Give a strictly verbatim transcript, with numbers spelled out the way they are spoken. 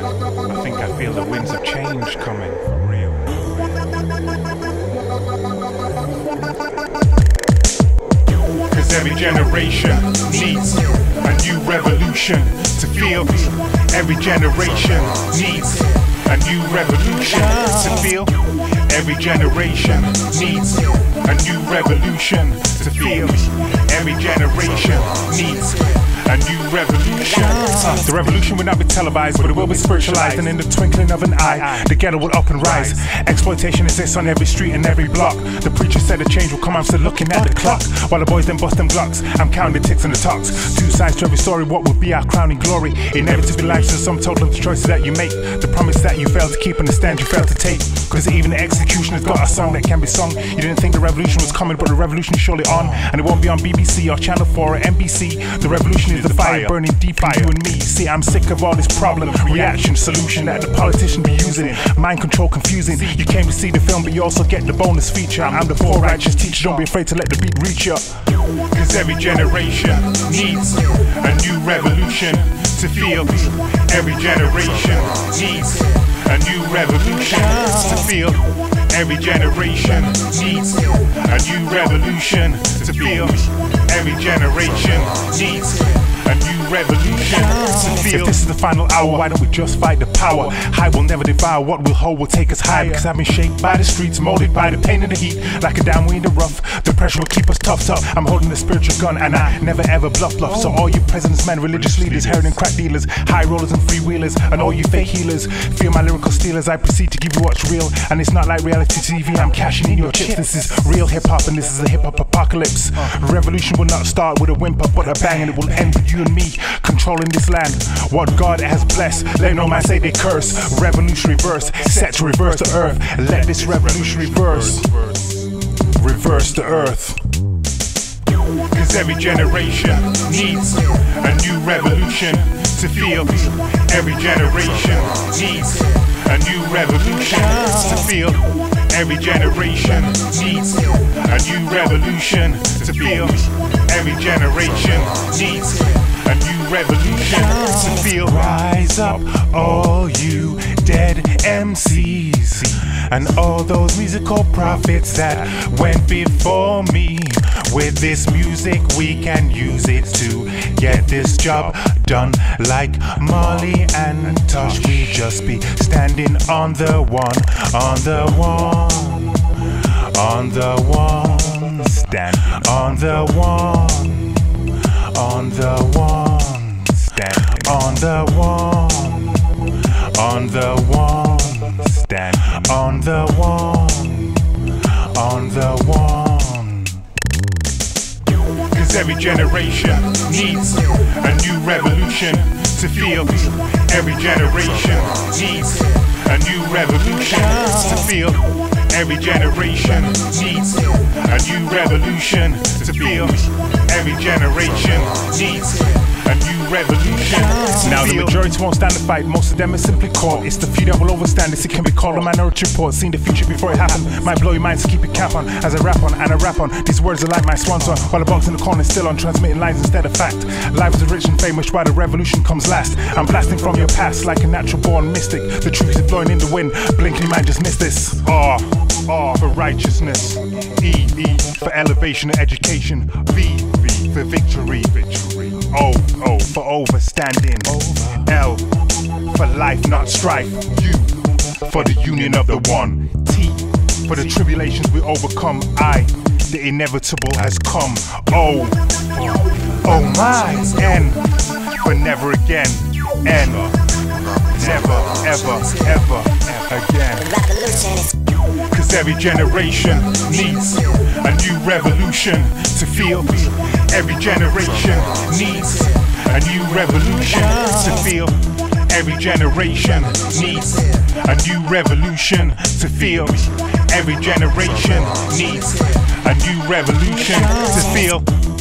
I think I feel the winds of change coming for real. Cause every generation needs a new revolution to feel. Every generation needs a new revolution to feel. Every generation needs a new revolution to feel. Every generation needs a new revolution. Uh, the revolution will not be televised, but it will be spiritualized, and in the twinkling of an eye, the ghetto will up and rise. Exploitation exists on every street and every block. The preacher said the change will come, I'm still looking at the clock. While the boys then bust them glocks, I'm counting the ticks and the talks. Two sides to every story, what will be our crowning glory? Inevitably life's the sum total of the choices that you make. The promise that you failed to keep and the stand you failed to take. Cause even the execution has got a song that can be sung. You didn't think the revolution was coming, but the revolution is surely on. And it won't be on B B C or Channel four or N B C. The revolution is the fire burning deep in you and me. See, I'm sick of all this problem, reaction, solution that the politicians be using. Mind control confusing. You came to see the film, but you also get the bonus feature. I'm the poor righteous teacher, don't be afraid to let the beat reach you. Cause every generation needs a new revolution to feel. Every generation needs a new revolution to feel. Every generation needs a new revolution to feel. Every generation needs a new revolution to feel. If this is the final hour, why don't we just fight the power? High will never devour, what we'll hold will take us high. Because I've been shaped by the streets, molded by the pain and the heat. Like a downwind in the rough, the pressure will keep us tough tough. I'm holding a spiritual gun and I never ever bluff bluff. So all you presidents, men, religious leaders, heroin and crack dealers, high rollers and freewheelers, and all you fake healers, feel my lyrical steel as I proceed to give you what's real. And it's not like reality T V, I'm cashing in your chips. This is real hip hop and this is a hip hop apocalypse. Revolution will not start with a whimper but a bang, and it will end with you and me controlling this land. What God has blessed, let no man say they curse. Revolutionary verse, set to reverse the earth. Let this revolution reverse, reverse the earth. Cause every generation needs a new revolution to feel. Every generation needs a new revolution to feel. Every generation needs a new revolution to feel. Every generation needs a new revolution to feel. Rise up, all you dead M Cs, and all those musical prophets that went before me. With this music we can use it to get this job done. Like Marley and Tosh, we just be standing on the one, on the one, on the one, stand on the one, on the one, stand on the one, on the one, stand on the one, on the one. Cause every generation needs a new revolution to feel. Every generation needs a new revolution to feel. Every generation needs a new revolution to feel. Every generation needs a new revolution. Now the majority won't stand the fight, most of them are simply caught. It's the few that will overstand this, it can be called a minority report. Seeing the future before it happened might blow your mind, so keep your cap on as I rap on and I rap on. These words are like my sponsor, while the box in the corner is still on, transmitting lines instead of fact. Life is rich and famous while the revolution comes last. I'm blasting from your past like a natural born mystic. The truth is blowing in the wind, blinking mind just missed this. R, R for righteousness, E, E for elevation and education, V, V for victory, victory. O, O for overstanding, L for life not strife, U for the union of the one, T for the tribulations we overcome, I the inevitable has come, O, oh my, N for never again, N never ever ever ever again. Cause every generation needs a new revolution to feel. Every generation needs a new revolution to feel. Every generation needs a new revolution to feel. Every generation needs a new revolution to feel.